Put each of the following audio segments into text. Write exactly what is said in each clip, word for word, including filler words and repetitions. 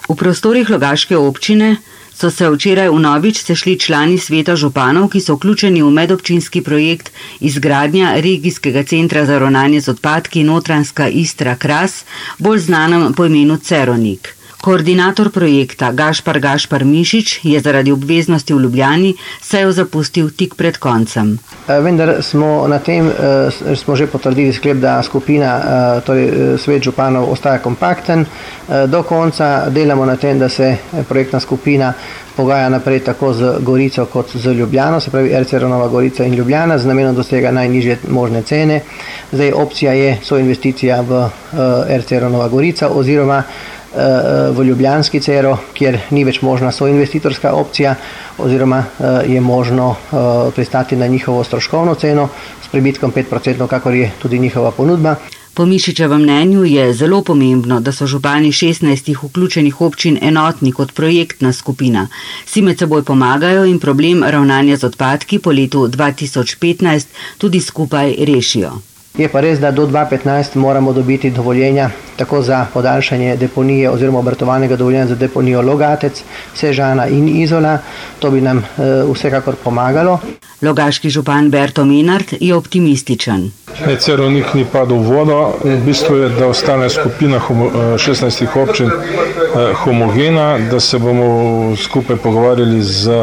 V prostorih Logaške občine so se včeraj vnovič sešli člani sveta županov, ki so vključeni v medobčinski projekt izgradnja regijskega centra za ravnanje z odpadki Notranjska Istra-Kras, bolj znanem po imenu Cerovnik. Koordinator projekta Gašpar Gašpar Mišič je zaradi obveznosti v Ljubljani sejo zapustil tik pred koncem. Vendar smo na tem, smo že potrdili sklep, da skupina, torej svet županov, ostaja kompakten. Do konca delamo na tem, da se projektna skupina pogaja naprej tako z Gorico kot z Ljubljano, se pravi R C R Nova Gorica in Ljubljana, z namenom dosega najnižje možne cene. Zdaj opcija je soinvesticija v R C R Nova Gorica oziroma v ljubljanski Cero, kjer ni več možna soinvestitorska opcija oziroma je možno pristati na njihovo stroškovno ceno s pribitkom pet procentov, kakor je tudi njihova ponudba. Po Mišičevem mnenju je zelo pomembno, da so župani šestnajstih vključenih občin enotni kot projektna skupina. Si med seboj pomagajo in problem ravnanja z odpadki po letu dva tisoč petnajst tudi skupaj rešijo. Je pa res, da do dva tisoč petnajst moramo dobiti dovoljenja tako za podaljšanje deponije oziroma obratovalnega dovoljenja za deponijo Logatec, Sežana in Izola. To bi nam e, vsekakor pomagalo. Logaški župan Berto Menard je optimističen. Cerovnik ni padel v vodo. V bistvu je, da ostane skupina šestnajstih občin homogena, da se bomo skupaj pogovarjali z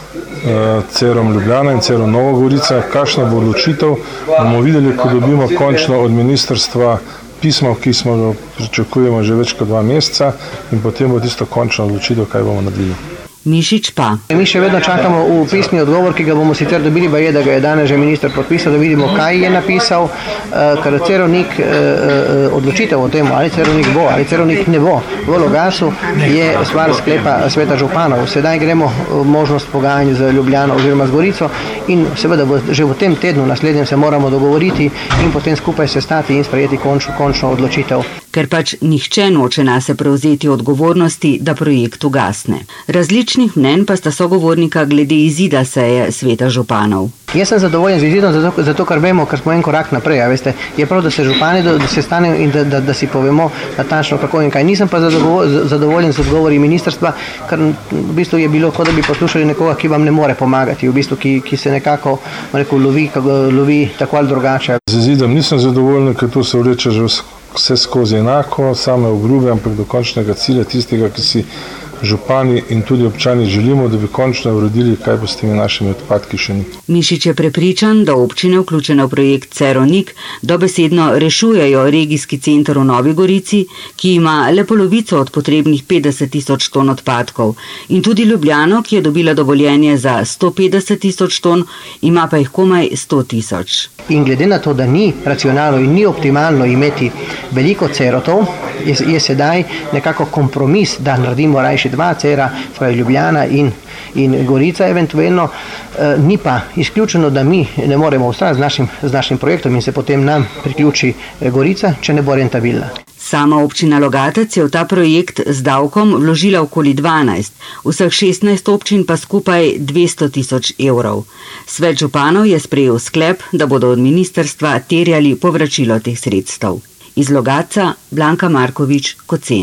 Cerom Ljubljana in Cerom Nova Gorica, kakšna bo odločitev. Bomo videli, ko dobimo končno od ministrstva pismo, ki smo ga pričakujemo že več kot dva meseca, in potem bo tisto končno odločitev, kaj bomo naredili. Mišič pa. Mi še vedno čakamo v pisni odgovor, ki ga bomo sicer dobili, pa je, da ga je danes že minister podpisal, da vidimo, kaj je napisal, ker Cerovnik, odločitev o tem, ali Cerovnik bo, ali Cerovnik ne bo. V Logasu je stvar sklepa sveta županov. Sedaj gremo možnost pogajanj z Ljubljano oziroma z Gorico in seveda že v tem tednu naslednjem se moramo dogovoriti in potem skupaj sestati in sprejeti končno, končno odločitev. Ker pač nihče noče nase prevzeti odgovornosti, da projekt ugasne. Različnih mnenj pa sta sogovornika glede izida seje sveta županov. Jaz sem zadovoljen z izidom, zato, zato ker vemo, ker smo en korak naprej. A veste, je prav, da se župani, da, da se stanejo in da, da, da si povemo natančno kako in kaj. Nisem pa zadovoljen z odgovori ministrstva, ker v bistvu je bilo, kot da bi poslušali nekoga, ki vam ne more pomagati, v bistvu, ki, ki se nekako rekel, lovi, lovi tako ali drugače. Z izidom nisem zadovoljen, ker to se vleče že vse skozi enako, same obljube, ampak do končnega cilja, tistega, ki si župani in tudi občani želimo, da bi končno uredili, kaj bo s temi našimi odpadki še ni. Mišič je prepričan, da občine vključene v projekt Cerovnik dobesedno rešujejo regijski center v Novi Gorici, ki ima le polovico od potrebnih petdeset tisoč ton odpadkov, in tudi Ljubljano, ki je dobila dovoljenje za sto petdeset tisoč ton, ima pa jih komaj sto tisoč. In glede na to, da ni racionalno in ni optimalno imeti veliko cerotov, je, je sedaj nekako kompromis, da naredimo rajši dva cera, torej Ljubljana in, in Gorica eventualno. E, ni pa izključeno, da mi ne moremo ustrajati z našim, z našim projektom in se potem nam priključi Gorica, če ne bo rentabilna. Sama občina Logatec je v ta projekt z davkom vložila okoli dvanajst, vseh šestnajst občin pa skupaj dvesto tisoč evrov. Svet županov je sprejel sklep, da bodo od ministrstva terjali povračilo teh sredstev. Iz Logatca Blanka Markovič, Kocen.